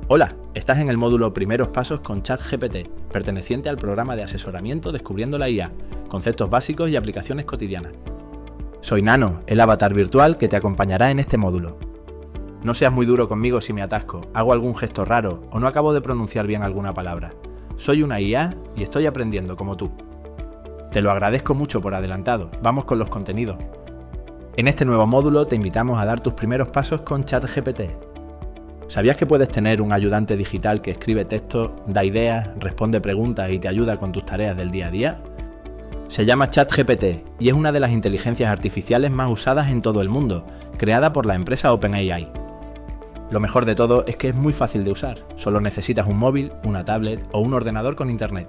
Hola, estás en el módulo Primeros Pasos con ChatGPT, perteneciente al programa de asesoramiento Descubriendo la IA, conceptos básicos y aplicaciones cotidianas. Soy Nano, el avatar virtual que te acompañará en este módulo. No seas muy duro conmigo si me atasco, hago algún gesto raro o no acabo de pronunciar bien alguna palabra. Soy una IA y estoy aprendiendo como tú. Te lo agradezco mucho por adelantado, vamos con los contenidos. En este nuevo módulo te invitamos a dar tus primeros pasos con ChatGPT. ¿Sabías que puedes tener un ayudante digital que escribe texto, da ideas, responde preguntas y te ayuda con tus tareas del día a día? Se llama ChatGPT y es una de las inteligencias artificiales más usadas en todo el mundo, creada por la empresa OpenAI. Lo mejor de todo es que es muy fácil de usar, solo necesitas un móvil, una tablet o un ordenador con internet.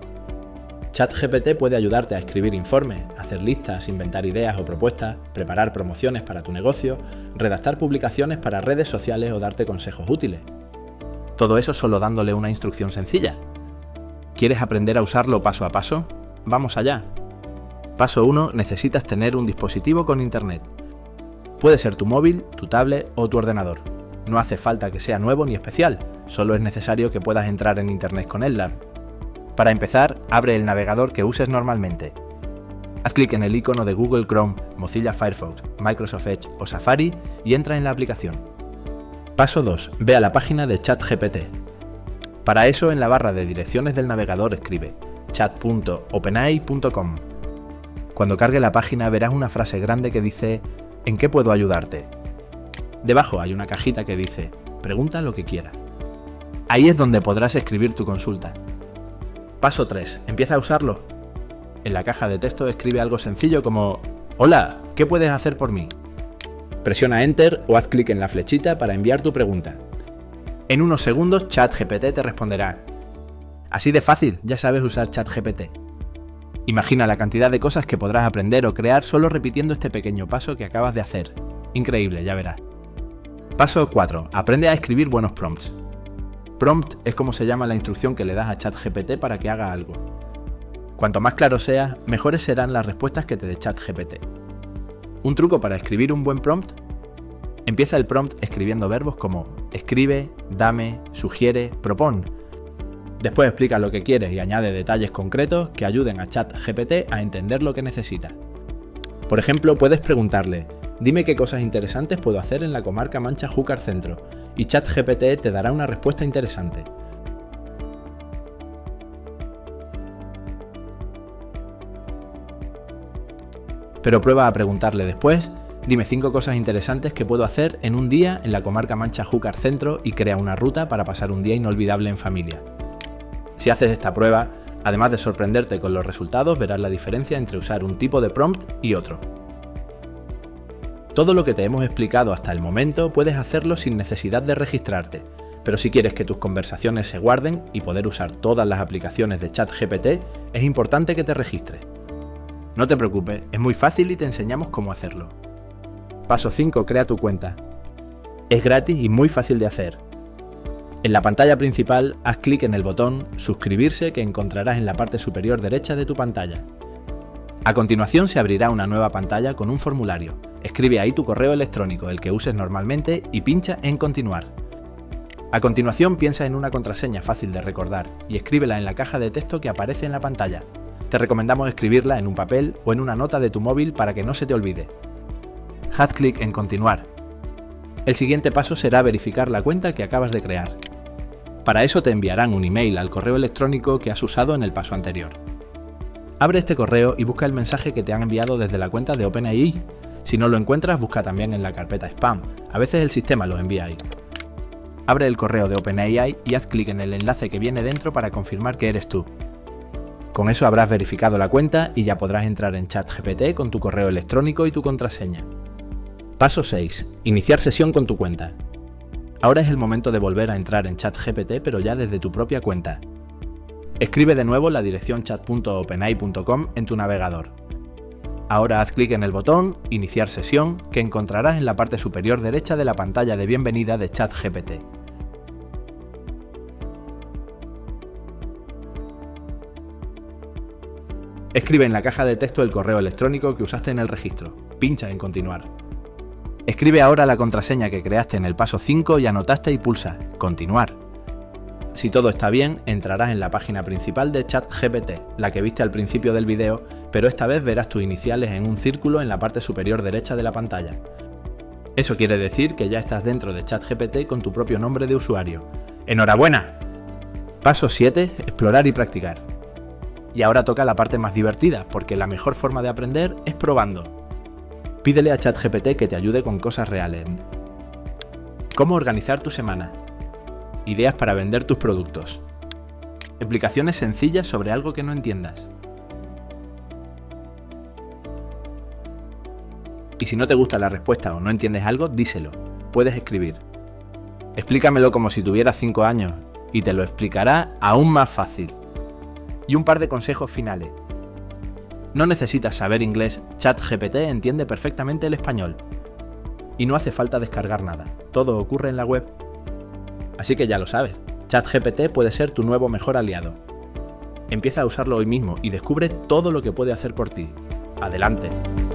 ChatGPT puede ayudarte a escribir informes, hacer listas, inventar ideas o propuestas, preparar promociones para tu negocio, redactar publicaciones para redes sociales o darte consejos útiles. Todo eso solo dándole una instrucción sencilla. ¿Quieres aprender a usarlo paso a paso? ¡Vamos allá! Paso 1. Necesitas tener un dispositivo con internet. Puede ser tu móvil, tu tablet o tu ordenador. No hace falta que sea nuevo ni especial, solo es necesario que puedas entrar en internet con él. Para empezar, abre el navegador que uses normalmente. Haz clic en el icono de Google Chrome, Mozilla Firefox, Microsoft Edge o Safari y entra en la aplicación. Paso 2. Ve a la página de ChatGPT. Para eso, en la barra de direcciones del navegador escribe chat.openai.com. Cuando cargue la página verás una frase grande que dice ¿en qué puedo ayudarte? Debajo hay una cajita que dice pregunta lo que quieras. Ahí es donde podrás escribir tu consulta. Paso 3. Empieza a usarlo. En la caja de texto escribe algo sencillo como «Hola, ¿qué puedes hacer por mí?». Presiona Enter o haz clic en la flechita para enviar tu pregunta. En unos segundos ChatGPT te responderá. Así de fácil, ya sabes usar ChatGPT. Imagina la cantidad de cosas que podrás aprender o crear solo repitiendo este pequeño paso que acabas de hacer. Increíble, ya verás. Paso 4. Aprende a escribir buenos prompts. Prompt es como se llama la instrucción que le das a ChatGPT para que haga algo. Cuanto más claro seas, mejores serán las respuestas que te dé ChatGPT. ¿Un truco para escribir un buen prompt? Empieza el prompt escribiendo verbos como escribe, dame, sugiere, propón. Después explica lo que quieres y añade detalles concretos que ayuden a ChatGPT a entender lo que necesita. Por ejemplo, puedes preguntarle dime qué cosas interesantes puedo hacer en la comarca Mancha-Júcar Centro y ChatGPT te dará una respuesta interesante. Pero prueba a preguntarle después, dime 5 cosas interesantes que puedo hacer en un día en la comarca Mancha-Júcar Centro y crea una ruta para pasar un día inolvidable en familia. Si haces esta prueba, además de sorprenderte con los resultados, verás la diferencia entre usar un tipo de prompt y otro. Todo lo que te hemos explicado hasta el momento puedes hacerlo sin necesidad de registrarte, pero si quieres que tus conversaciones se guarden y poder usar todas las aplicaciones de ChatGPT, es importante que te registres. No te preocupes, es muy fácil y te enseñamos cómo hacerlo. Paso 5. Crea tu cuenta. Es gratis y muy fácil de hacer. En la pantalla principal, haz clic en el botón Suscribirse que encontrarás en la parte superior derecha de tu pantalla. A continuación se abrirá una nueva pantalla con un formulario. Escribe ahí tu correo electrónico, el que uses normalmente, y pincha en Continuar. A continuación piensa en una contraseña fácil de recordar y escríbela en la caja de texto que aparece en la pantalla. Te recomendamos escribirla en un papel o en una nota de tu móvil para que no se te olvide. Haz clic en Continuar. El siguiente paso será verificar la cuenta que acabas de crear. Para eso te enviarán un email al correo electrónico que has usado en el paso anterior. Abre este correo y busca el mensaje que te han enviado desde la cuenta de OpenAI. Si no lo encuentras, busca también en la carpeta Spam. A veces el sistema los envía ahí. Abre el correo de OpenAI y haz clic en el enlace que viene dentro para confirmar que eres tú. Con eso habrás verificado la cuenta y ya podrás entrar en ChatGPT con tu correo electrónico y tu contraseña. Paso 6. Iniciar sesión con tu cuenta. Ahora es el momento de volver a entrar en ChatGPT, pero ya desde tu propia cuenta. Escribe de nuevo la dirección chat.openai.com en tu navegador. Ahora haz clic en el botón Iniciar sesión que encontrarás en la parte superior derecha de la pantalla de bienvenida de ChatGPT. Escribe en la caja de texto el correo electrónico que usaste en el registro. Pincha en Continuar. Escribe ahora la contraseña que creaste en el paso 5 y anotaste y pulsa Continuar. Si todo está bien, entrarás en la página principal de ChatGPT, la que viste al principio del vídeo, pero esta vez verás tus iniciales en un círculo en la parte superior derecha de la pantalla. Eso quiere decir que ya estás dentro de ChatGPT con tu propio nombre de usuario. ¡Enhorabuena! Paso 7. Explorar y practicar. Y ahora toca la parte más divertida, porque la mejor forma de aprender es probando. Pídele a ChatGPT que te ayude con cosas reales. ¿Cómo organizar tu semana? Ideas para vender tus productos. Explicaciones sencillas sobre algo que no entiendas. Y si no te gusta la respuesta o no entiendes algo, díselo. Puedes escribir: explícamelo como si tuvieras 5 años, y te lo explicará aún más fácil. Y un par de consejos finales. No necesitas saber inglés, ChatGPT entiende perfectamente el español. Y no hace falta descargar nada, todo ocurre en la web. Así que ya lo sabes, ChatGPT puede ser tu nuevo mejor aliado. Empieza a usarlo hoy mismo y descubre todo lo que puede hacer por ti. ¡Adelante!